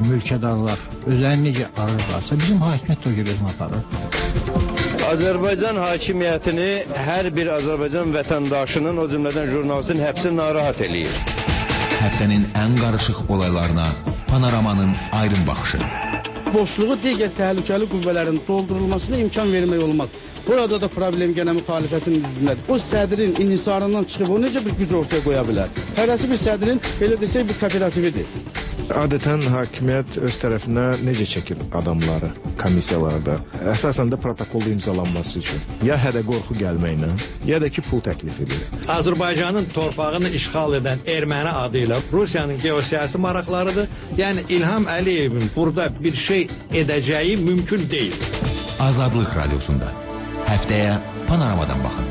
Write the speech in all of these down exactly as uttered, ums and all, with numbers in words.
mülkədarlar özlərini necə alırlarsa, bizim hakimiyyət o gibi aparır. Azərbaycan hakimiyyətini hər bir Azərbaycan vətəndaşının, o cümlədən jurnalistin həbsi narahat eləyir. Həftənin ən qarışıq olaylarına Panoramanın ayrım baxışı. Boşluğu digər təhlükəli qüvvələrin doldurulmasına imkan vermək olmaz. Burada da problem gene muhalefetin üzündədir. O sədrin inhisarından çıxıb o necə bir güc ortaya qoya bilər? Hərəsi bir sədrin, belə desək, bir kooperatividir. Adətən hakimiyyət öz tərəfinə necə çəkir adamları komissiyalarda? Əsasən də protokolda imzalanması üçün. Ya hədə qorxu gəlməklə, ya da ki pul təklif edir. Azərbaycanın torpağını işğal edən erməni adıyla Rusiyanın geosiyasi maraqlarıdır. Yəni İlham Əliyevin burada bir şey edəcəyi mümkün deyil. Azadlıq Radyosunda. Həftəyə Panoramadan baxın.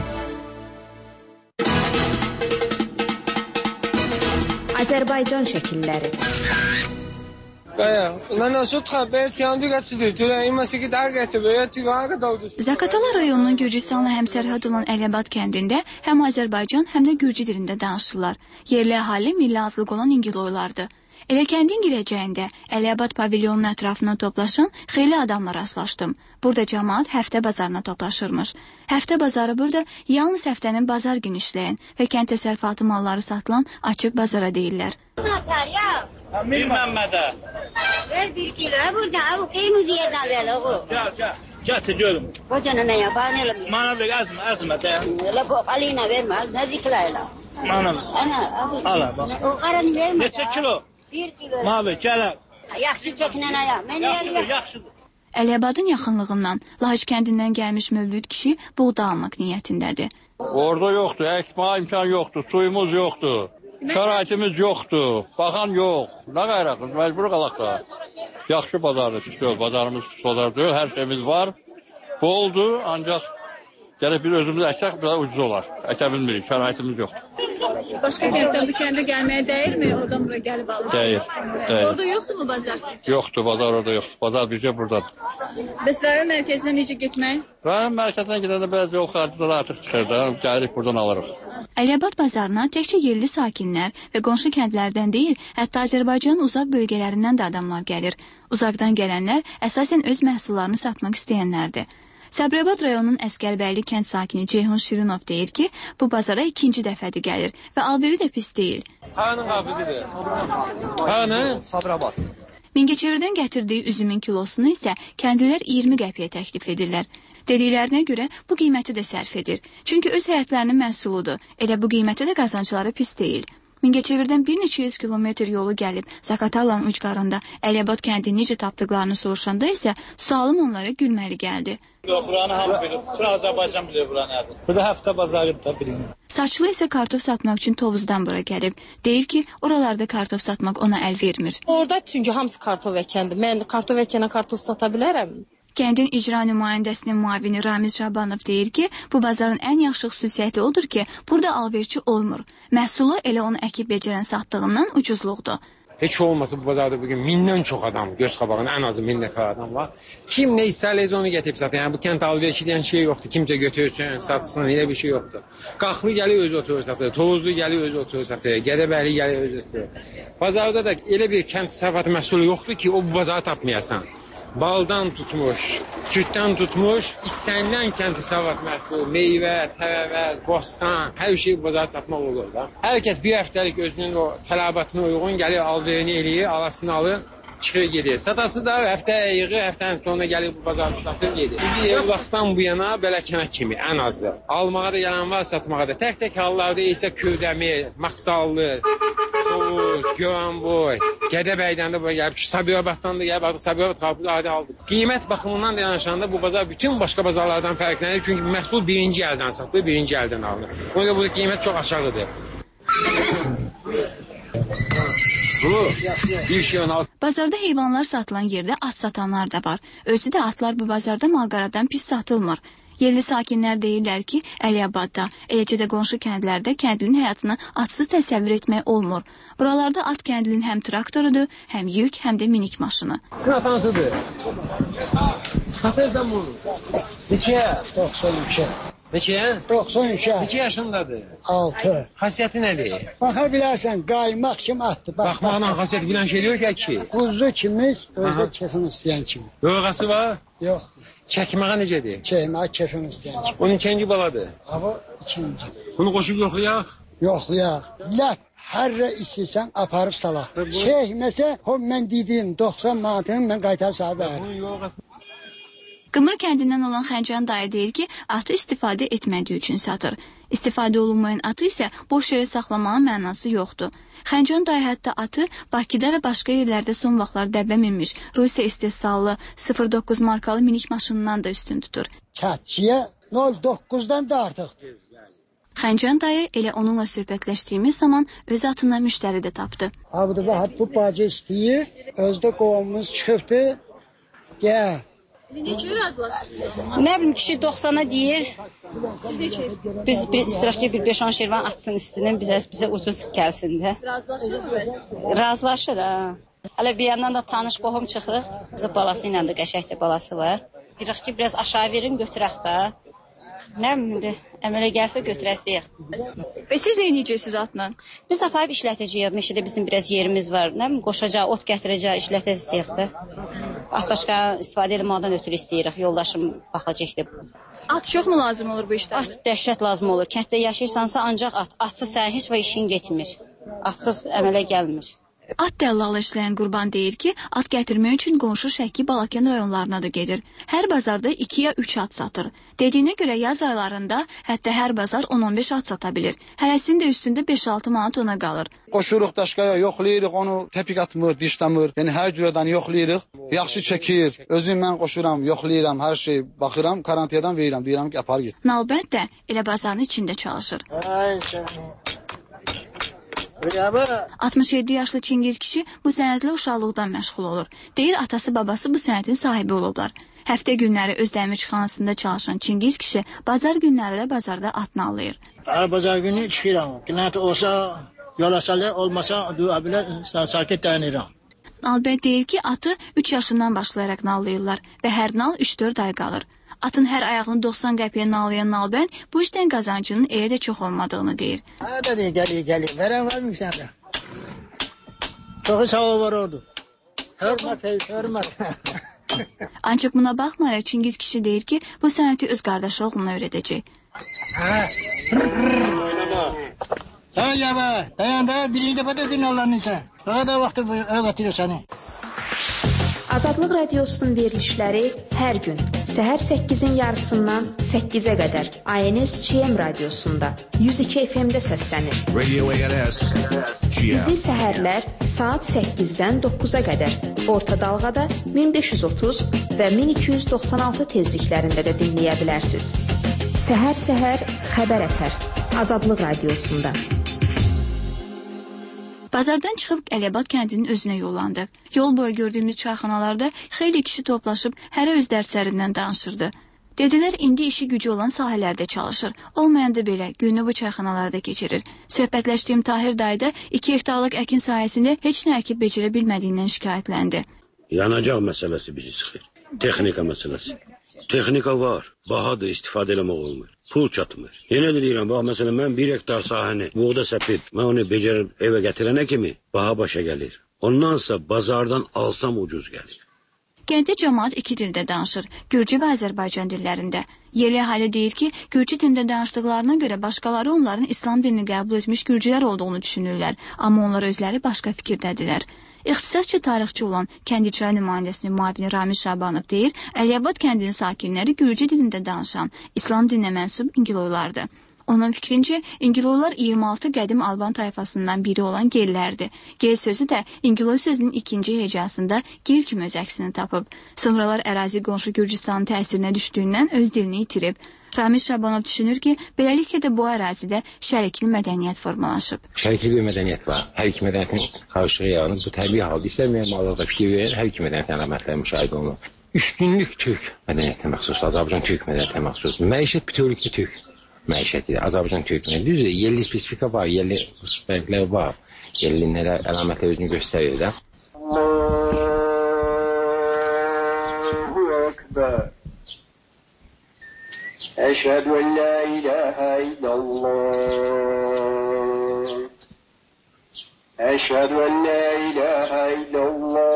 Azərbaycan şəkilləri. Zaqatala rayonunun Gürcüstanla həmsərhəd olan Əliyabad kəndində həm Azərbaycan, həm də Gürcü dilində danışırlar. Yerli əhali milli azlıq olan İngiloylardır. Elə kəndin girəcəyində Əliyabad pavilyonunun ətrafına toplaşan xeyli adamla rastlaşdım. Burada cəmaat həftə bazarına toplaşırmış. Həftə bazarı burada yalnız həftənin bazar günü işləyən və kənd təsərrüfatı malları satılan açıq bazara deyirlər. Bir Məmmədə. Ver bir kilo burada, o qeymuziyədən ver oğul. Gəl, gəl. Gətir görüm. Qocana nə yapan elə? Mana ver, azmə, azmə də. Elə bu qalina vermə, az nəziklə elə. Mana. Ana, ala bax. O qaran vermə. Neçə kilo? Bir kilo. Mavi, gələ. Yaxşı çəkinən aya. Mən yaxşı, yaxşıdır. Əliyabadın yaxınlığından Lahic kəndindən gəlmiş Mövlüd kişi buğda almaq niyyətindədir. Orada yoxdur, əkməyə imkan yoxdur, suyumuz yoxdur, şəraitimiz yoxdur, baxan yox. Nə qayraqız, məcbur qalaq da. Yaxşı bazardır, pis deyil, bazarımız pis bazar deyil, hər şeyimiz var. Boldur, ancaq gəlib bir özümüz əksək, biraz ucuz olar. Əkə bilmirik, şəraitimiz yoxdur. Başqa kənddən bu kəndə gəlməyə dəyirmi? Oradan buraya gəlib alır. Dəyir, dəyir. Orada yoxdur mu bazar sizdə? Yoxdur, bazar orada yoxdur. Bazar bircə buradadır. Bəs rayon mərkəzinə necə getmək? Rayon mərkəzinə gedəndə bəzi yol xərcləri artıq çıxır da, gəlirik buradan alırıq. Əliyabad bazarına təkcə yerli sakinlər və qonşu kəndlərdən deyil, hətta Azərbaycanın uzaq bölgələrindən də adamlar gəlir. Uzaqdan gələnlər əsasən öz məhsullarını satmaq istəyənlərdir. Səbrəbad rayonunun Əskərbəyli kənd sakini Ceyhun Şirinov deyir ki, bu bazara ikinci dəfədir gəlir və alveri də pis deyil. Hanın qafizidir? Hanı? Səbrəbad. Mingəçevirdən gətirdiyi üzümün kilosunu isə kəndlilər iyirmi qəpiyə təklif edirlər. Dediklərinə görə bu qiyməti də sərf edir. Çünki öz həyətlərinin məhsuludur. Elə bu qiyməti də qazancları pis deyil. Mingəçevirdən bir neçə yüz kilometr yolu gəlib Zaqatalanın ucqarında Əliyabad kəndini necə tapdıqlarını soruşanda isə sualım onlara gülməli gəldi. Buranı hamı bilir. Bütün Azərbaycan bilir bura nədir. Burada həftə bazarıdır da bilir. Saçlı isə kartof satmaq üçün Tovuzdan bura gəlib. Deyir ki, oralarda kartof satmaq ona əl vermir. Orada çünki hamısı kartof əkəndir. Mən kartof əkənə kartof sata bilərəm. Kəndin icra nümayəndəsinin müavini Ramiz Şabanov deyir ki, bu bazarın ən yaxşı xüsusiyyəti odur ki, burada alverçi olmur. Məhsulu elə onu əkib becərən satdığından ucuzluqdur. Heç olmasa bu bazarda bugün mindən çox adam, göz qabağında ən azı min nəfər adam var. Kim nə istərsə onu gətirib satır. Yəni bu kənd alverçi deyən şey yoxdur. Kimsə götürsün, satsın, elə bir şey yoxdur. Qaxlı gəlir özü oturur satır, Tovuzlu gəlir özü oturur satır, Gədəbəyli gəlir özü satır. Bazarda da elə bir kənd təsərrüfatı məhsulu yoxdur ki, o bu bazarı tapmayasan. Baldan tutmuş, sütdən tutmuş, istənilən kənd təsərrüfatı məhsulu, meyvə, tərəvəz, bostan, hər şey bu bazarda tapmaq olur da. Hər kəs bir həftəlik özünün o tələbatına uyğun gəlir, alverini eləyir, alasını alır, çıxır gedir. Satası da həftəyə yığır, həftənin sonuna gəlib bu bazarda satır gedir. Bir evlaqdan bu yana belə kənək kimi, ən azdır. Almağa da gələn var, satmağa da. Tək-tək hallarda isə Kürdəmir, Massallı, Tovuz, Gövənboy, Gədəbəydən də bu gəlib, Sabirabaddan da gəlib, Sabirabad xalqı adi aldı. Qiymət baxımından da yanaşanda bu bazar bütün başqa bazarlardan fərqlənir. Çünki məhsul birinci əldən satılır, birinci əldən alınır. Ona görə burada qiymət çox aşağıdır. Bazarda heyvanlar satılan yerdə at satanlar da var. Özü də atlar bu bazarda malqaradan pis satılmır. Yerli sakinlər deyirlər ki, Əliyabadda, eləcə də qonşu kəndlərdə kəndlinin həyatını atsız təsəvvür etmək olmur. Buralarda at kəndlinin həm traktorudur, həm yük, həm də minik maşını. Sizin atansıdır. Satırsan bunu. Neçəyə? doxsan üçə. Neçə? doxsan üçə. Neçə yaşındadır? altı. Xasiyyəti nədir? Baxa bilərsən, qaymaq kimi atdı. Bax, Baxmaqla xasiyyəti bilən şey yox ki. Quzu kimi, özü kefin istəyən kimi. Yoğası var? Yox. Çəkməyə necədir? Çəkməyə kefin istəyən kimi. Onun ikinci baladır? Hava ikinci. Bunu qoşub yoxlayaq? Yoxlayaq. Ləf, hər rə istəyirsən aparıb salaq. Çəkməsə, o mən dedim, doxsan manatını mən qaytarıb sahib verirəm. Qımır kəndindən olan Xəncən dayı deyir ki, atı istifadə etmədiyi üçün satır. İstifadə olunmayan atı isə boş yerə saxlamağın mənası yoxdur. Xəncən dayı hətta atı Bakıda və başqa yerlərdə son vaxtlar dəbə minmiş, Rusiya istehsallı sıfır doqquz markalı minik maşınından da üstün tutur. Çətçiyə nol doqquzdan da artıqdır. Xəncən dayı elə onunla söhbətləşdiyimiz zaman öz atına müştəri də tapdı. Abdı bax, bu bacı istəyir, özdə qovumuz çıxıbdır, gəl. Neçə razılaşırsınız? Nə bilim, kişi doxsana deyir. Siz neçə istəyirsiniz? Biz bir istirahçı bir beş on şirvan atsın üstünün, bizə, bizə ucuz gəlsin də. Razılaşır mı? Razılaşır, ha. Hələ bir yandan da tanış qohum çıxırıq. Bizə balası ilə də qəşəkdə balası var. Deyirik ki, biraz aşağı verin, götürək də. Nə bilim, əmələ gəlsə götürəsiyik. Və siz nə edəcəksiniz atla? Biz aparıb işlətəcəyik. Meşədə bizim biraz yerimiz var. Nə bilim, qoşacaq, ot gətirəcək, işlətəcəyik də. Atdaşqa istifadə eləməkdən ötürü istəyirik. Yoldaşım baxacaqdır. At çox mu lazım olur bu işdə? At dəhşət lazım olur. Kənddə yaşayırsansa ancaq at. Atsız sənin heç və işin getmir. Atsız əmələ gəlmir. At dəllalı işləyən Qurban deyir ki, at gətirmək üçün qonşu Şəki, Balakən rayonlarına da gedir. Hər bazarda iki ya üç at satır. Dediyinə görə yaz aylarında hətta hər bazar on on beş at sata bilir. Hərəsinin də üstündə beş altı manat ona qalır. Qoşuruq daşqaya, yoxlayırıq, onu təpik atmır, dişləmir. Yəni hər cürədən yoxlayırıq. Yaxşı çəkir. Özüm mən qoşuram, yoxlayıram, hər şey baxıram, karantiyadan verirəm, deyirəm ki, apar get. Nalbənd də elə bazarın içində çalışır. Ay səni. altmış yeddi yaşlı Çingiz kişi bu sənətlə uşaqlıqdan məşğul olur. Deyir, atası babası bu sənətin sahibi olublar. Həftə günləri öz dəmirçixanasında çalışan Çingiz kişi bazar günləri də bazarda at nallayır. Hər bazar günü çıxıram. Qinat olsa yola salır, olmasa duabilə sakit dayanıram. Nalbənd deyir ki, atı üç yaşından başlayaraq nallayırlar və hər nal üç dörd ay qalır. Atın hər ayağını doxsan qəpiyə nallayan Nalbənd bu işdən qazancının elə də çox olmadığını deyir. Hə, deyir, gəlir, gəlir. Verən var mı sənə? Çoxu sağ var orada. Hörmət, hörmət. Ancaq buna baxmayaraq Çingiz kişi deyir ki, bu sənəti öz qardaşı oğluna öyrədəcək. Hə. Oynama. Hə, yava. Dayanda birinci dəfə dedin Allah'ın isə. Daha da vaxtı öğretiyor səni. Azadlıq Radiosunun verilişləri hər gün səhər səkkizin yarısından səkkizə qədər A N S G M radiosunda yüz iki F M-də səslənir. Radio A N S G M. Bizi səhərlər saat səkkizdən doqquza qədər orta dalğada min beş yüz otuz və min iki yüz doxsan altı tezliklərində də dinləyə bilərsiniz. Səhər-səhər xəbər ətər Azadlıq Radiosunda. Bazardan çıxıb Əliyabad kəndinin özünə yollandıq. Yol boyu gördüyümüz çayxanalarda xeyli kişi toplaşıb hərə öz dərslərindən danışırdı. Dedilər, indi işi gücü olan sahələrdə çalışır. Olmayanda belə günü bu çayxanalarda keçirir. Söhbətləşdiyim Tahir dayı da iki hektarlıq əkin sahəsində heç nə əkib becərə bilmədiyindən şikayətləndi. Yanacaq məsələsi bizi sıxır. Texnika məsələsi. Texnika var, bahadır, istifadə eləmək olmur. Pul çatmır. Yenə də deyirəm, bax, məsələn, mən bir hektar sahəni buğda səpib, mən onu becərib evə gətirənə kimi baha başa gəlir. Ondansa bazardan alsam ucuz gəlir. Kənddə cəmaat iki dildə danışır, Gürcü və Azərbaycan dillərində. Yerli əhali deyir ki, Gürcü dilində danışdıqlarına görə başqaları onların İslam dinini qəbul etmiş Gürcülər olduğunu düşünürlər, amma onlar özləri başqa fikirdədirlər. İxtisasçı tarixçi olan kənd icra nümayəndəsinin müavini Ramiz Şabanov deyir, Əliyabad kəndinin sakinləri Gürcü dilində danışan, İslam dininə mənsub İngiloylardır. Onun fikrincə, İngiloylar iyirmi altı qədim Alban tayfasından biri olan gellərdir. Gel sözü də İngiloy sözünün ikinci hecasında gil kimi öz əksini tapıb. Sonralar ərazi qonşu Gürcüstanın təsirinə düşdüyündən öz dilini itirib. Ramiz Şabanov düşünür ki, beləliklə də bu ərazidə şərikli mədəniyyət formalaşıb. Şərikli bir mədəniyyət var. Hər iki mədəniyyətin qarşılığı yaranıb. Bu təbii halda istəməyən mallarda fikir verir, hər iki mədəniyyətin əlamətləri müşahidə olunur. Üstünlük Türk mədəniyyətinə məxsusdur, Azərbaycan Türk mədəniyyətinə məxsusdur. Məişət bütövlükdə Türk məişətidir, Azərbaycan Türk mədəniyyəti. Düzdür, yerli spesifika var, yerli fərqlər var, yerli əlamətlər özünü göstərir də. أشهد أن لا إله إلا الله أشهد أن لا إله إلا الله.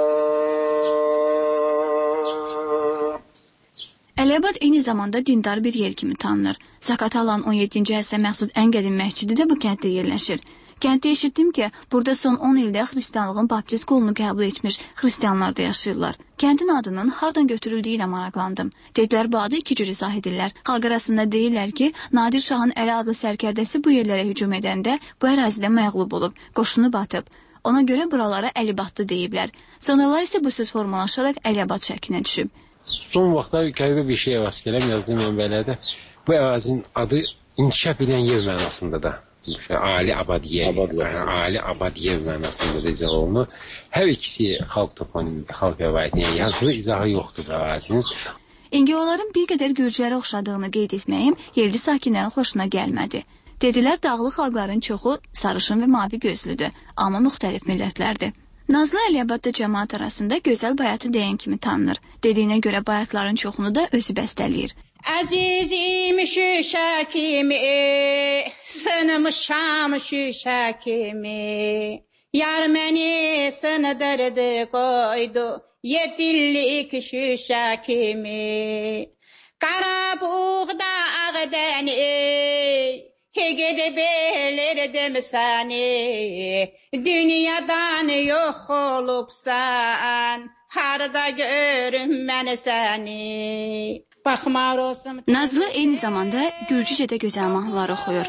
Əliabad eyni zamanda dindar bir yer kimi tanınır. Zakat alan on yeddinci əsrə məxsus ən qədim məscidi də bu kənddə yerləşir. Kənddə eşitdim ki, burada son on ildə xristianlığın baptist qolunu qəbul etmiş xristianlar da yaşayırlar. Kəndin adının hardan götürüldüyü ilə maraqlandım. Dedilər, bu adı iki cür izah edirlər. Xalq arasında deyirlər ki, Nadir Şahın Əli adlı sərkərdəsi bu yerlərə hücum edəndə bu ərazidə məğlub olub, qoşunu batıb. Ona görə buralara Əlibatdı deyiblər. Sonralar isə bu söz formalaşaraq Əliabad şəklinə düşüb. Son vaxtlar qəribə bir şey rast gələm yazdım mənbələrdə. Bu ərazinin adı inkişaf edən yer mənasında da. Ali Abadiyə, Ali Abadiyə mənasında da izah olunur. Hər ikisi xalq toponimində, xalq rəvayətində, yəni yazılı izahı yoxdur bu ərazinin. İngiloların bir qədər gürcülərə oxşadığını qeyd etməyim yerli sakinlərin xoşuna gəlmədi. Dedilər, dağlı xalqların çoxu sarışın və mavi gözlüdür, amma müxtəlif millətlərdir. Nazlı Əliabadda cəmaat arasında gözəl bayatı deyən kimi tanınır. Dediyinə görə bayatların çoxunu da özü bəstələyir. Əzizim şüşə kimi, sınmışam şüşə kimi, yar məni sındırdı qoydu, yedillik şüşə kimi. Qara buğda ağdən ey, gedib elirdim səni, dünyadan yox olubsan, harada görüm mən səni. Nazlı eyni zamanda Gürcücədə gözəl mahnılar oxuyur.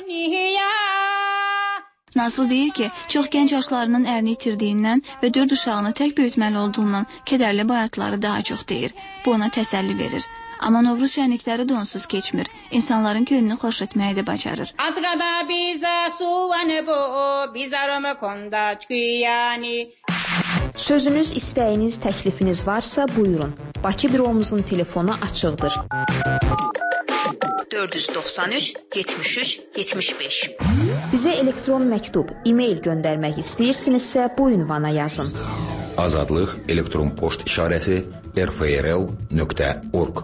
Nazlı deyir ki, çox gənc yaşlarının ərini itirdiyindən və dörd uşağını tək böyütməli olduğundan kədərli bayatları daha çox deyir. Bu ona təsəlli verir. Amma Novruz şənlikləri də onsuz keçmir. İnsanların könlünü xoş etməyi də bacarır. Sözünüz, istəyiniz, təklifiniz varsa buyurun. Bakı büromuzun telefonu açıqdır. dörd yüz doxsan üç yetmiş üç yetmiş beş. Bizə elektron məktub, e-mail göndərmək istəyirsinizsə bu ünvana yazın. Azadlıq elektron poçt işarəsi r f r l nöqtə org.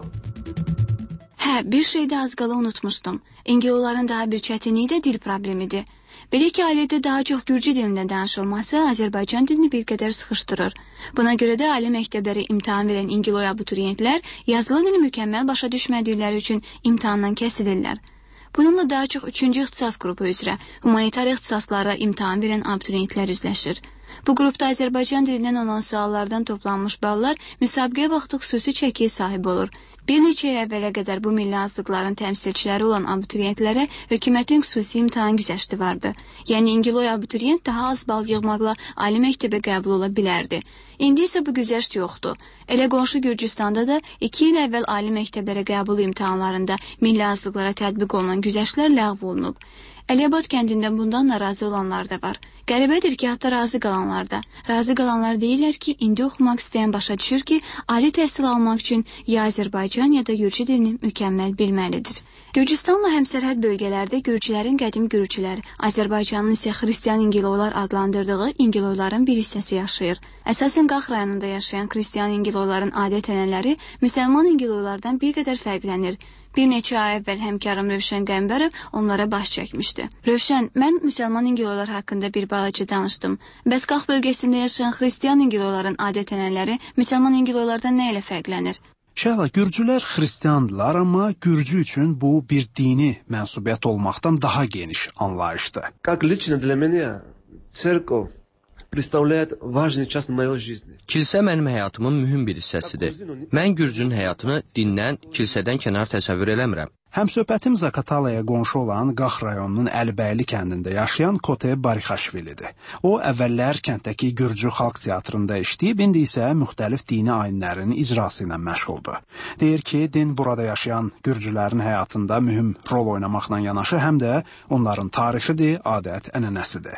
Hə, bir şey də az qala unutmuşdum. İngiloların daha bir çətinliyi də dil problemidir. Belə ki, ailədə daha çox Gürcü dilində danışılması Azərbaycan dilini bir qədər sıxışdırır. Buna görə də ali məktəblərə imtahan verən İngiloya abituriyentlər yazılı dili mükəmməl başa düşmədikləri üçün imtahandan kəsilirlər. Bununla daha çox üçüncü ixtisas qrupu üzrə humanitar ixtisaslara imtahan verən abituriyentlər üzləşir. Bu qrupda Azərbaycan dilindən olan suallardan toplanmış ballar müsabiqə vaxtı xüsusi çəkiyə sahib olur. Bir neçə il əvvələ qədər bu milli azlıqların təmsilçiləri olan abituriyentlərə hökumətin xüsusi imtahan güzəşti vardı. Yəni İngiloy abituriyent daha az bal yığmaqla ali məktəbə qəbul ola bilərdi. İndi isə bu güzəşt yoxdur. Elə qonşu Gürcüstanda da iki il əvvəl ali məktəblərə qəbul imtahanlarında milli azlıqlara tətbiq olunan güzəştlər ləğv olunub. Əliabad kəndində bundan narazı olanlar da var. Qəribədir ki, hətta razı qalanlar da. Razı qalanlar deyirlər ki, indi oxumaq istəyən başa düşür ki, ali təhsil almaq üçün ya Azərbaycan ya da Gürcü dilini mükəmməl bilməlidir. Gürcüstanla həmsərhəd bölgələrdə Gürcülərin qədim Gürcülər, Azərbaycanın isə xristian İngiloylar adlandırdığı İngiloyların bir hissəsi yaşayır. Əsasən Qax rayonunda yaşayan xristian İngiloyların adət-ənənələri müsəlman İngiloylardan bir qədər fərqlənir. Bir neçə ay əvvəl həmkarım Rövşən Qəmbərov onlara baş çəkmişdi. Rövşən, mən müsəlman İngiloylar haqqında bir balaca danışdım. Bəs Qax bölgəsində yaşayan xristian İngiloyların adət-ənənələri müsəlman İngiloylardan nə ilə fərqlənir? Şəhla, Gürcülər xristiandırlar, amma Gürcü üçün bu bir dini mənsubiyyət olmaqdan daha geniş anlayışdır. Как лично для меня церковь представляет важную часть моей жизни. Kilsə mənim həyatımın mühüm bir hissəsidir. Mən Gürcünün həyatını dindən, kilsədən kənar təsəvvür eləmirəm. Həmsöhbətim Zaqatalaya qonşu olan Qax rayonunun Əlibəyli kəndində yaşayan Kote Barixaşvilidir. O, əvvəllər kənddəki Gürcü xalq teatrında işləyib, indi isə müxtəlif dini ayinlərin icrası ilə məşğuldur. Deyir ki, din burada yaşayan Gürcülərin həyatında mühüm rol oynamaqla yanaşı, həm də onların tarixidir, adət, ənənəsidir.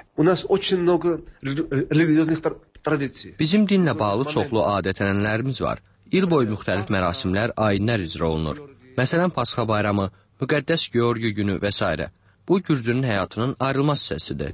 Bizim dinlə bağlı çoxlu adət-ənənələrimiz var. İl boyu müxtəlif mərasimlər, ayinlər icra olunur. Məsələn, Pasxa bayramı, müqəddəs Georgi günü və s. Bu, Gürcünün həyatının ayrılmaz hissəsidir.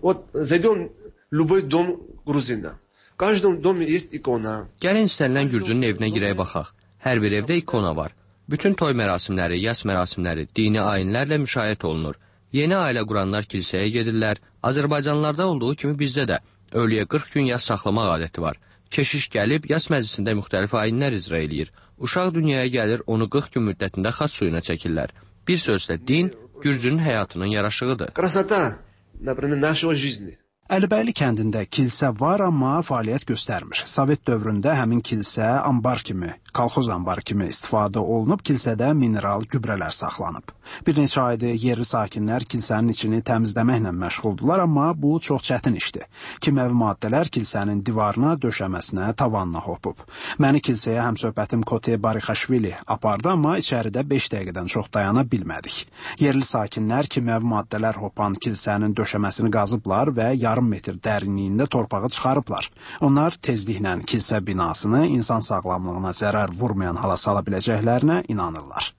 Gəlin istənilən Gürcünün evinə girək baxaq. Hər bir evdə ikona var. Bütün toy mərasimləri, yas mərasimləri dini ayinlərlə müşayiət olunur. Yeni ailə quranlar kilsəyə gedirlər. Azərbaycanlılarda olduğu kimi bizdə də ölüyə qırx gün yas saxlamaq adəti var. Keşiş gəlib yas məclisində müxtəlif ayinlər icra eləyir. Uşaq dünyaya gəlir, onu qırx gün müddətində xaç suyuna çəkirlər. Bir sözlə din Gürcünün həyatının yaraşığıdır. Красота, например, нашего жизни. Əlibəyli kəndində kilsə var, amma fəaliyyət göstərmir. Sovet dövründə həmin kilsə ambar kimi, kolxoz ambarı kimi istifadə olunub, kilsədə mineral gübrələr saxlanıb. Bir neçə aydır yerli sakinlər kilsənin içini təmizləməklə məşğuldular, amma bu çox çətin işdir. Kimyəvi maddələr kilsənin divarına, döşəməsinə, tavanına hopub. Məni kilsəyə həmsöhbətim Kote Barixaşvili apardı, amma içəridə beş dəqiqədən çox dayana bilmədik. Yerli sakinlər kimyəvi maddələr hopan kilsənin döşəməsini qazıblar və yarım metr dərinliyində torpağı çıxarıblar. Onlar tezliklə kilsə binasını insan sağlamlığına zərər vurmayan hala sala biləcəklərinə inanırlar.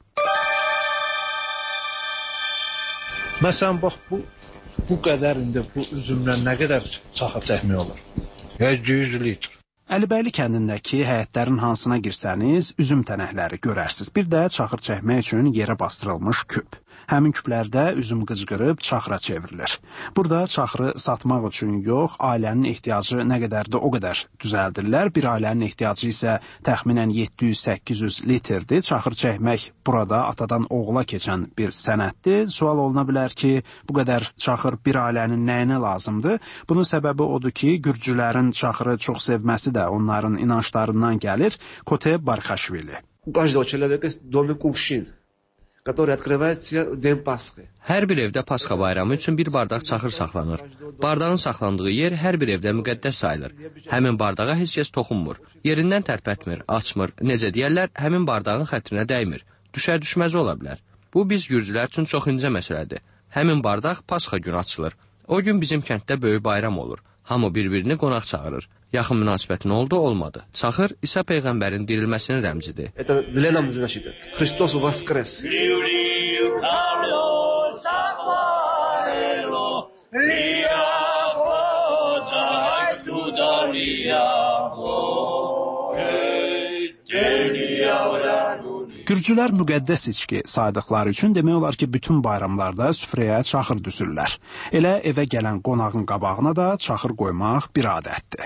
Məsələn, bax, bu, bu qədər indi bu üzümdən nə qədər çaxır çəkmək olur? yüz litr. Əlibəyli kəndindəki həyətlərin hansına girsəniz, üzüm tənəkləri görərsiniz. Bir də çaxır çəkmək üçün yerə bastırılmış küp. Həmin küplərdə üzüm qıcqırıb çaxıra çevrilir. Burada çaxırı satmaq üçün yox, ailənin ehtiyacı nə qədərdir o qədər düzəldirlər. Bir ailənin ehtiyacı isə təxminən yeddi yüz səkkiz yüz litrdir. Çaxır çəkmək burada atadan oğula keçən bir sənətdir. Sual oluna bilər ki, bu qədər çaxır bir ailənin nəyinə lazımdır? Bunun səbəbi odur ki, Gürcülərin çaxırı çox sevməsi də onların inançlarından gəlir. Kote Barixaşvili. У каждого человека есть доме кувшин, который открывается в день Пасхи. Hər bir evdə Pasxa bayramı üçün bir bardaq çaxır saxlanır. Bardağın saxlandığı yer hər bir evdə müqəddəs sayılır. Həmin bardağa heç kəs toxunmur. Yerindən tərpətmir, açmır. Necə deyərlər, həmin bardağın xətrinə dəymir. Düşər düşməz ola bilər. Bu biz Gürcülər üçün çox incə məsələdir. Həmin bardaq Pasxa günü açılır. O gün bizim kənddə böyük bayram olur. Hamı bir-birini qonaq çağırır. Yaxın münasibətin oldu, olmadı. Çaxır İsa peyğəmbərin dirilməsinin rəmzidir. Это для нас значит Христос воскрес. Gürcülər müqəddəs içki saydıqları üçün demək olar ki, bütün bayramlarda süfrəyə çaxır düzürlər. Elə evə gələn qonağın qabağına da çaxır qoymaq bir adətdir.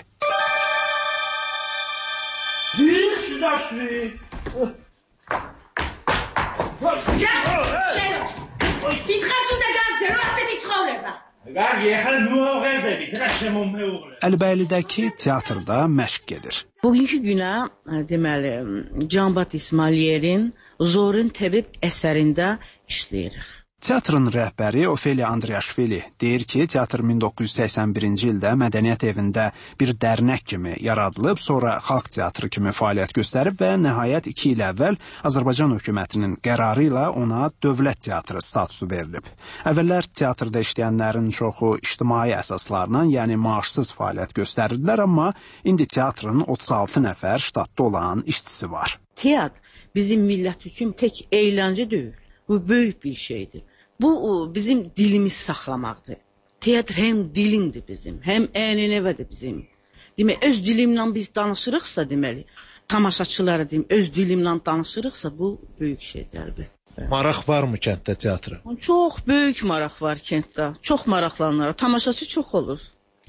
Əlibəylidəki teatrda məşq gedir. Bugünkü günə, deməli, Canbat İsmailyerin Zorun Təbib əsərində işləyirik. Teatrın rəhbəri Ofeliya Andriaşvili deyir ki, teatr min doqquz yüz səksən birinci ildə Mədəniyyət evində bir dərnək kimi yaradılıb, sonra xalq teatrı kimi fəaliyyət göstərib və nəhayət iki il əvvəl Azərbaycan hökumətinin qərarı ilə ona dövlət teatrı statusu verilib. Əvvəllər teatrda işləyənlərin çoxu ictimai əsaslarla, yəni maaşsız fəaliyyət göstərirdilər, amma indi teatrın otuz altı nəfər ştatda olan işçisi var. Teatr bizim millət üçün tək əyləncə deyil. Bu böyük bir şeydir. Bu bizim dilimiz saxlamaqdır. Teatr həm dilimdir bizim, həm ənənəvədir bizim. Demək, öz dilimlə biz danışırıqsa, deməli, tamaşaçılara deyim, öz dilimlə danışırıqsa, bu böyük şeydir əlbəttə. Maraq varmı kənddə teatra? Çox böyük maraq var kənddə. Çox maraqlanırlar. Tamaşaçı çox olur.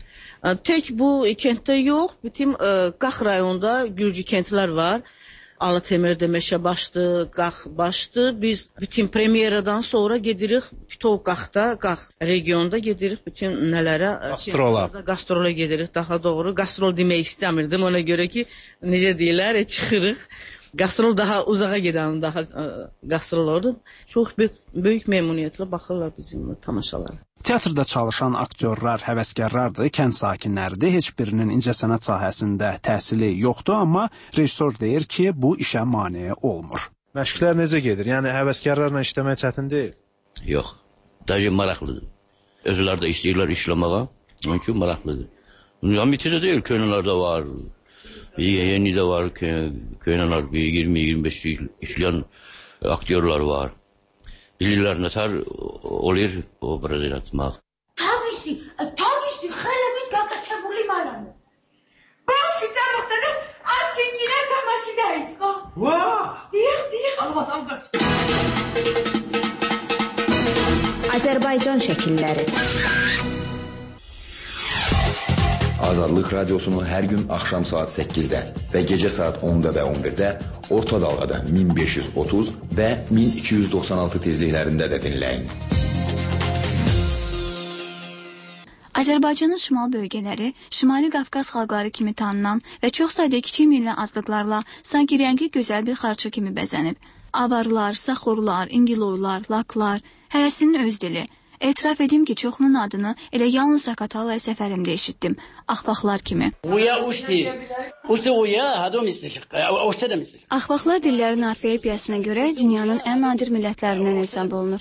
Tək bu kənddə yox, bütün Qax rayonunda Gürcü kəndlər var. Alıtemir'de Meşebaş'tı, Qaxbaş'tı. Biz bütün premieradan sonra gedirik Pitov Qax'da, Qax regionda gedirik bütün nələrə? Gastrola. Gastrola gedirik daha doğru. Gastrol demək istəmirdim ona görə ki, necə deyirlər, çıxırıq. Gastrol daha uzağa gedən, daha gastrol orada. Çox böyük, böyük məmnuniyyətlə baxırlar bizim tamaşalara. Teatrda çalışan aktyorlar, həvəskarlardır, kənd sakinləridir. Heç birinin incəsənət sahəsində təhsili yoxdur, amma rejissor deyir ki, bu işə mane olmur. Məşqlər necə gedir? Yəni həvəskarlarla işləmək çətin deyil? Yox, daha maraqlıdır. Özləri də istəyirlər işləməyə, onun üçün maraqlıdır. Amitədə deyil, köynələrdə var, yeni də var, köynələr iyirmi iyirmi beş işləyən aktyorlar var. Bilirlər nətər olur obraz yaratmaq. Tavisi, tavisi, xeylə bir qaqqa kəburli malanı. Ben fita muhtada az kengiler tamaşidaydı. Vah! Deyir, deyir. Azərbaycan şəkilləri. Azadlıq Radiosunu hər gün axşam saat səkkizdə və gecə saat onda və on birdə orta dalğada min beş yüz otuz və min iki yüz doxsan altı tezliklərində də dinləyin. Azərbaycanın şimal bölgələri Şimali Qafqaz xalqları kimi tanınan və çox sayda kiçik milli azlıqlarla sanki rəngi gözəl bir xarçı kimi bəzənib. Avarlar, saxorlar, ingiloylar, laklar, hərəsinin öz dili. Etiraf edim ki, çoxunun adını elə yalnız Zaqatalaya səfərimdə eşitdim. Axbaqlar kimi. Axbaqlar dillərin orfoepiyasına görə dünyanın ən nadir millətlərindən hesab olunur.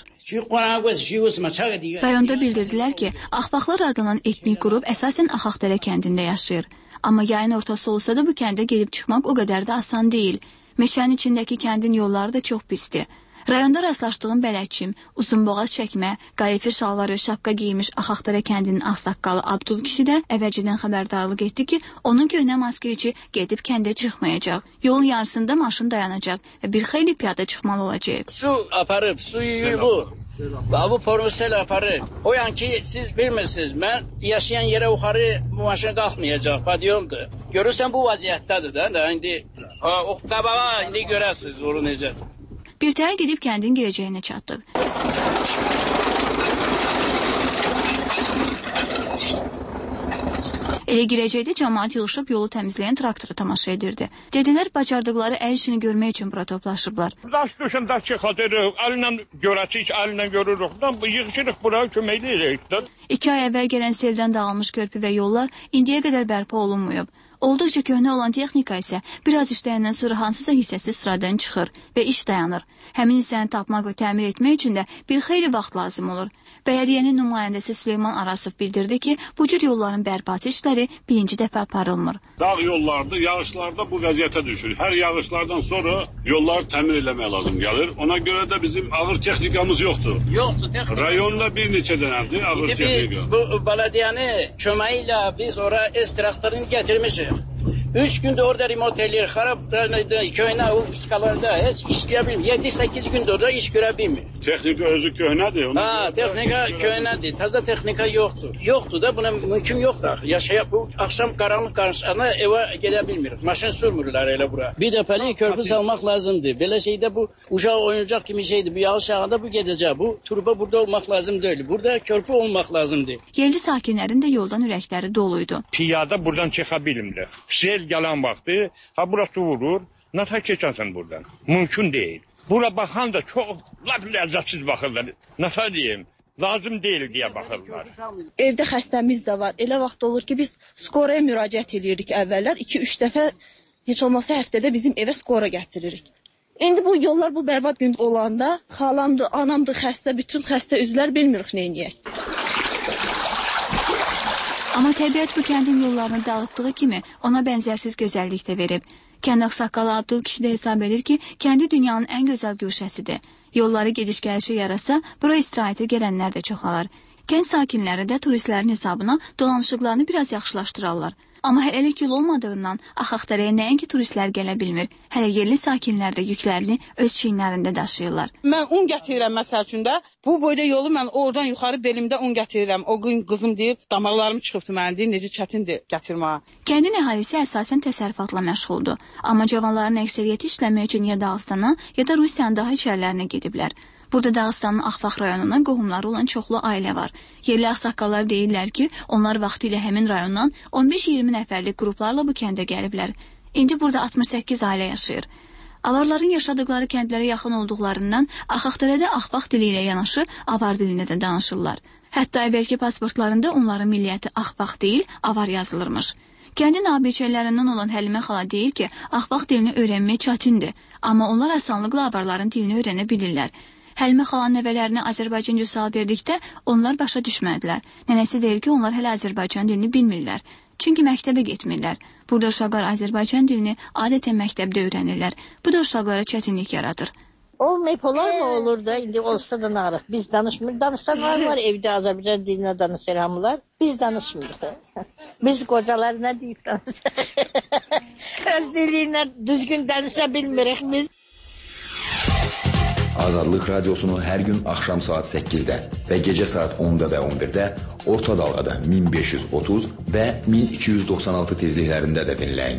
Rayonda bildirdilər ki, Axbaqlar adlanan etnik qrup əsasən Axaqdərə kəndində yaşayır. Amma yayın ortası olsa da bu kəndə gedib çıxmaq o qədər də asan deyil. Meşənin içindəki kəndin yolları da çox pisdir. Rayonda rastlaşdığım bələdçim, uzunboğaz çəkmə, qalifi şalvar və şapka giymiş Axaqdərə kəndinin ağsaqqalı Abdul kişi də əvvəlcədən xəbərdarlıq etdi ki, onun köhnə maskeriçi gedib kəndə çıxmayacaq. Yolun yarısında maşın dayanacaq və bir xeyli piyada çıxmalı olacaq. Su aparıb, suyu bu. Bu pornosel aparıb. O yan ki, siz bilmirsiniz, mən yaşayan yerə yuxarı bu maşın qalxmayacaq, padiyomdur. Görürsən bu vaziyyətdədir da, indi o qabağa indi görərsiniz onu necədir. Birtəhər gedib kəndin girəcəyinə çatdıq. Elə girəcəkdə cəmaat yığışıb yolu təmizləyən traktora tamaşa edirdi. Dedilər, bacardıqları əl işini görmək üçün bura toplaşıblar. Daş düşün, daş çıxadırıq, əllə görəcəyik, əllə görürük. Yığışırıq bura, köməkli edirik. İki ay əvvəl gələn seldən dağılmış körpü və yollar indiyə qədər bərpa olunmuyub. Olduqca köhnə olan texnika isə biraz işləyəndən sonra hansısa hissəsi sıradan çıxır və iş dayanır. Həmin hissəni tapmaq və təmir etmək üçün də bir xeyli vaxt lazım olur. Bələdiyyənin nümayəndəsi Süleyman Arasov bildirdi ki, bu cür yolların bərpası işləri birinci dəfə aparılmır. Dağ yollarda, yağışlarda bu vəziyyətə düşür. Hər yağışlardan sonra yolları təmir eləmək lazım gəlir. Ona görə də bizim ağır texnikamız yoxdur. Yoxdur, texnika. Rayonda bir neçə dənədir ağır texnika. Bu bələdiyyənin köməyi ilə biz ora S traktorunu gətirmişik. Üç gündür orada remont eləyir, xarab köhnə uskalarda heç işləyə bilmir. yeddi səkkiz gündür orada iş görə bilmir. Texnika özü köhnədir. Ha, texnika köhnədir, təzə texnika yoxdur. Yoxdur da, buna mümkün yoxdur. Yaşaya, bu axşam qaranlıq qarşısına evə gedə bilmirik. Maşın sürmürlər elə bura. Bir dəfəlik körpü salmaq lazımdır. Belə şeydə bu uşaq oynayacaq kimi şeydir. Bu yağış yağanda bu gedəcək. Bu turba burada olmaq lazım deyil. Burada körpü olmaq lazımdır. Yerli sakinlərin də yoldan ürəkləri doluydu. Piyada buradan çıxa bilmirlər. Sel gələn vaxtı, ha burası vurur, nata keçənsən buradan. Mümkün deyil. Bura baxan da çox lap ləzzətsiz baxırlar. Nata deyim, lazım deyil deyə baxırlar. Evdə xəstəmiz də var. Elə vaxt olur ki, biz skoraya müraciət edirik əvvəllər. iki üç dəfə, heç olmasa həftədə bizim evə skora gətiririk. İndi bu yollar bu bərbad gün olanda xalamdır, anamdır xəstə, bütün xəstə üzvlər bilmirik neyniyək. Amma təbiət bu kəndin yollarını dağıtdığı kimi ona bənzərsiz gözəllik də verib. Kənd ağsaqqalı Abdul kişi də hesab edir ki, kəndi dünyanın ən gözəl güşəsidir. Yolları gediş-gəlişi yarasa, bura istirahətə gələnlər də çoxalar. Kənd sakinləri də turistlərin hesabına dolanışıqlarını biraz yaxşılaşdırarlar. Amma hələlik yol olmadığından Axaqdərəyə nəinki turistlər gələ bilmir. Hələ yerli sakinlər də yüklərini öz çiyinlərində daşıyırlar. Mən un gətirirəm məsəl üçün də. Bu boyda yolu mən oradan yuxarı belimdə un gətirirəm. O gün qızım deyir, damarlarım çıxıbdı mənim deyir, necə çətindir gətirməyə. Kəndin əhalisi əsasən təsərrüfatla məşğuldur. Amma cavanların əksəriyyəti işləmək üçün ya Dağıstana, ya da Rusiyanın daha içərilərinə gediblər. Burada Dağıstanın Axfaq rayonuna qohumları olan çoxlu ailə var. Yerli ağsaqqallar deyirlər ki, onlar vaxtilə həmin rayondan on beş iyirmi nəfərlik qruplarla bu kəndə gəliblər. İndi burada altmış səkkiz ailə yaşayır. Avarların yaşadıkları kəndlərə yaxın olduqlarından Axaqdərədə Axbaq dili ilə yanaşı avar dilində də danışırlar. Hətta əvvəlki pasportlarında onların milliyyəti Axbaq deyil, avar yazılırmış. Kəndin abidçilərindən olan Həlimə xala deyir ki, Axbaq dilini öyrənmək çətindir, amma onlar asanlıqla avarların dilini öyrənə bilirlər. Həlimə xalanın nəvələrinə Azərbaycanca sual verdikdə onlar başa düşmədilər. Nənəsi deyir ki, onlar hələ Azərbaycan dilini bilmirlər. Çünki məktəbə getmirlər. Burada uşaqlar Azərbaycan dilini adətən məktəbdə öyrənirlər. Bu da uşaqlara çətinlik yaradır. Olmayıb olar mı olur da, indi olsa da narıq. Biz danışmırıq. Danışanlar var evdə Azərbaycan dilinə danışır hamılar. Biz danışmırıq. Biz qocalar nə deyib danışırıq. Öz dilinə düzgün danışa bilmirik biz. Azadlıq radiosunu hər gün axşam saat səkkizdə və gecə saat onda və on birdə orta dalğada min beş yüz otuz və min iki yüz doxsan altı tezliklərində də dinləyin.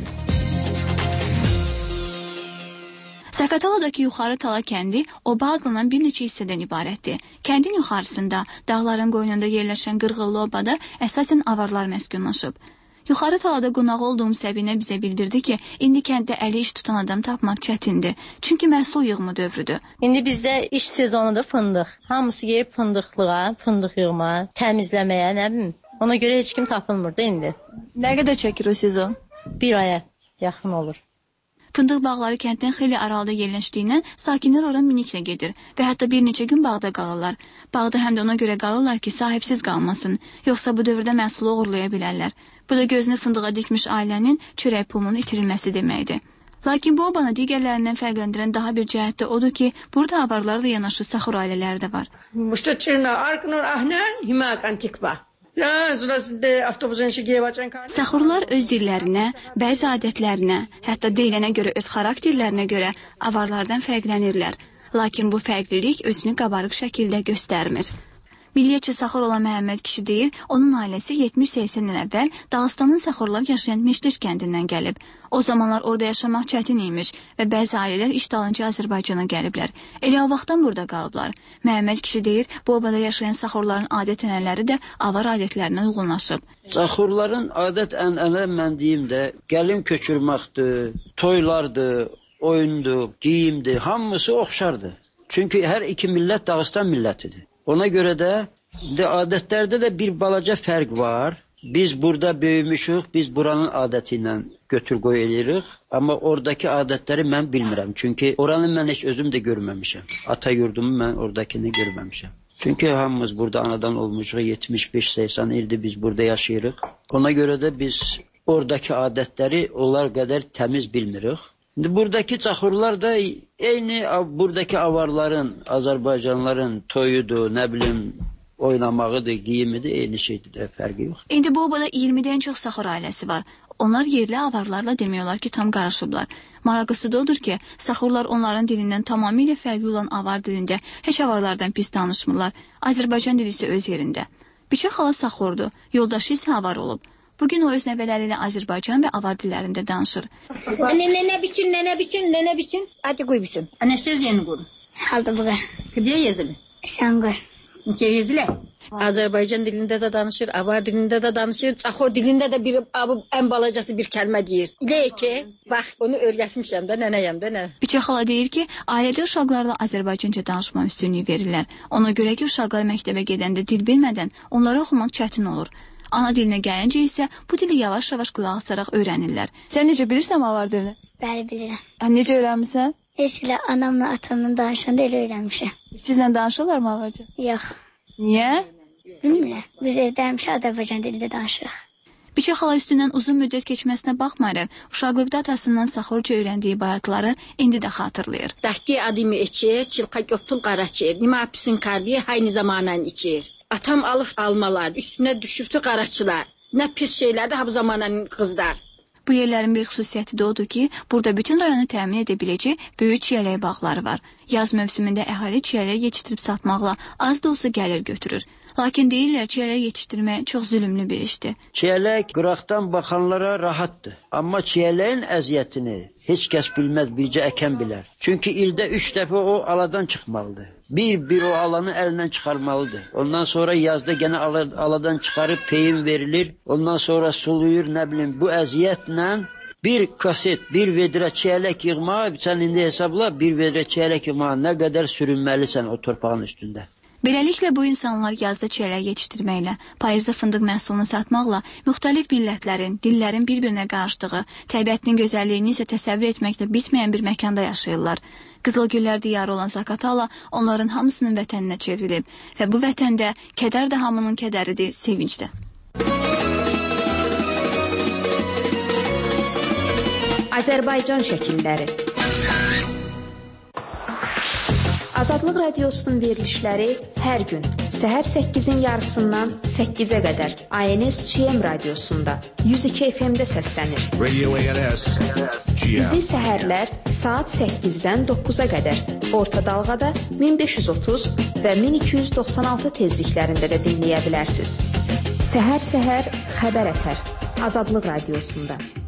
Zaqataladakı yuxarı Tala kəndi oba adlanan bir neçə hissədən ibarətdir. Kəndin yuxarısında, dağların qoynunda yerləşən qırğıllı obada əsasən avarlar məskunlaşıb. Yuxarı Talada qonaq olduğum Səbinə bizə bildirdi ki, indi kənddə əli iş tutan adam tapmaq çətindir. Çünki məhsul yığımı dövrüdür. İndi bizdə iş sezonudur fındıq. Hamısı yeyib fındıqlığa, fındıq yığma, təmizləməyə, nə bilim. Ona görə heç kim tapılmırdı indi. Nə qədər çəkir o sezon? Bir aya yaxın olur. Fındıq bağları kənddən xeyli aralıda yerləşdiyindən sakinlər ora miniklə gedir və hətta bir neçə gün bağda qalırlar. Bağda həm də ona görə qalırlar ki, sahibsiz qalmasın, yoxsa bu dövrdə məhsulu oğurlaya bilərlər. Bu da gözünü fındığa dikmiş ailənin çörək pulunun itirilməsi deməkdir. Lakin bu obanı digərlərindən fərqləndirən daha bir cəhət də odur ki, burada avarlarla yanaşı saxur ailələri də var. Saxurlar öz dillərinə, bəzi adətlərinə, hətta deyilənə görə öz xarakterlərinə görə avarlardan fərqlənirlər. Lakin bu fərqlilik özünü qabarıq şəkildə göstərmir. Milliyyətçi saxur olan Məhəmməd kişi deyir, onun ailəsi yetmiş səksən il əvvəl Dağıstanın saxurlar yaşayan Meşleş kəndindən gəlib. O zamanlar orada yaşamaq çətin imiş və bəzi ailələr iş dalınca Azərbaycana gəliblər. Elə o vaxtdan burada qalıblar. Məhəmməd kişi deyir, bu obada yaşayan saxurların adət-ənənələri də avar adətlərinə uyğunlaşıb. Saxurların adət-ənənə mən deyim də, gəlin köçürməkdir, toylardır, oyundur, geyimdir, hamısı oxşardır. Çünki hər iki millət Dağıstan millətidir. Ona görə də, də adətlərdə də bir balaca fərq var. Biz burada böyümüşük, biz buranın adəti ilə götür-qoy edirik. Amma oradakı adətləri mən bilmirəm. Çünki oranı mən heç özüm də görməmişəm. Ata yurdumu mən oradakini görməmişəm. Çünki hamımız burada anadan olmuşuq, yetmiş beş səksən ildir biz burada yaşayırıq. Ona görə də biz oradakı adətləri onlar qədər təmiz bilmirik. Buradakı çaxurlar da eyni buradakı avarların, Azərbaycanlıların toyudur, nə bilim, oynamağıdır, giyimidir, eyni şeydir də, fərqi yox. İndi bu obada iyirmidən çox saxur ailəsi var. Onlar yerli avarlarla demiyorlar ki, tam qarışıblar. Maraqlısı da odur ki, saxurlar onların dilindən tamamilə fərqli olan avar dilində heç avarlardan pis danışmırlar. Azərbaycan dili isə öz yerində. Biçə xala saxurdur, yoldaşı isə avar olub. Bugün o öz nəvələri ilə Azərbaycan və avar dillərində danışır. Nənə biçin, nənə biçin, nənə biçin. Hadi qoy biçin. Anesteziyeni qoy. Aldı bu qədər. Kde yazılı? Sen qoy. Nke yazılı? Azərbaycan dilində də danışır, avar dilində də danışır, saxur dilində də bir ən balacası bir kəlmə deyir. İlə ki, bax, onu öyrətmişəm də, nənəyəm də, nə? Biçə xala deyir ki, ailədə uşaqlarla Azərbaycanca danışma üstünlüyü verirlər. Ona görə ki, uşaqlar məktəbə gedəndə dil bilmədən onları oxumaq çətin olur. Ana dilinə gəlincə isə bu dili yavaş-yavaş qulaq asaraq öyrənirlər. Sən necə bilirsən avar dilini? Bəli, bilirəm. Hə, necə öyrənmisən? Heç elə anamla atamla danışanda elə öyrənmişəm. Sizlə danışırlar mı avarca? Yox. Niyə? Bilmirəm. Biz evdə həmişə Azərbaycan dilində danışırıq. Biçə xala üstündən uzun müddət keçməsinə baxmayaraq, uşaqlıqda atasından saxurca öyrəndiyi bayatları indi də xatırlayır. Dəhki adımı içir, çilqa göptül qaraçır, nima pisin karbiye hayni zamanan içir. Atam alıb almalar, üstünə düşübdü qaraçılar. Nə pis şeylərdir ha bu zamanın qızlar. Bu yerlərin bir xüsusiyyəti də odur ki, burada bütün rayonu təmin edə biləcək böyük çiyələk bağları var. Yaz mövsümündə əhali çiyələk yetişdirib satmaqla az da olsa gəlir götürür. Lakin deyirlər çiyələk yetişdirmək çox zülümlü bir işdir. Çiyələk qıraqdan baxanlara rahatdır. Amma çiyələyin əziyyətini heç kəs bilməz, bircə əkən bilər. Çünki ildə üç dəfə o aladan çıxmalıdır. Bir-bir o alanı əlindən çıxarmalıdır. Ondan sonra yazda gene aladan çıxarıb peyin verilir. Ondan sonra suluyur, nə bilim, bu əziyyətlə bir kaset, bir vedrə çiyələk yığmağa, sən indi hesabla bir vedrə çiyələk yığmağa nə qədər sürünməlisən o torpağın üstündə. Beləliklə bu insanlar yazda çiyələk yetişdirməklə, payızda fındıq məhsulunu satmaqla müxtəlif millətlərin, dillərin bir-birinə qarışdığı, təbiətinin gözəlliyini isə təsəvvür etməklə bitməyən bir məkanda yaşayırlar. Qızılgüllər diyarı olan Zaqatala onların hamısının vətəninə çevrilib və bu vətəndə kədər də hamının kədəridir, sevinç də. Azərbaycan şəkilləri. Azadlıq Radiosunun verilişləri hər gün Səhər səkkizin yarısından səkkizə qədər A N S G M radiosunda yüz iki F M-də səslənir. Radio A N S G M. Bizi səhərlər saat səkkizdən dokkuza qədər orta dalğada min beş yüz otuz və min iki yüz doxsan altı tezliklərində də dinləyə bilərsiniz. Səhər-səhər xəbər ətər Azadlıq radiosunda.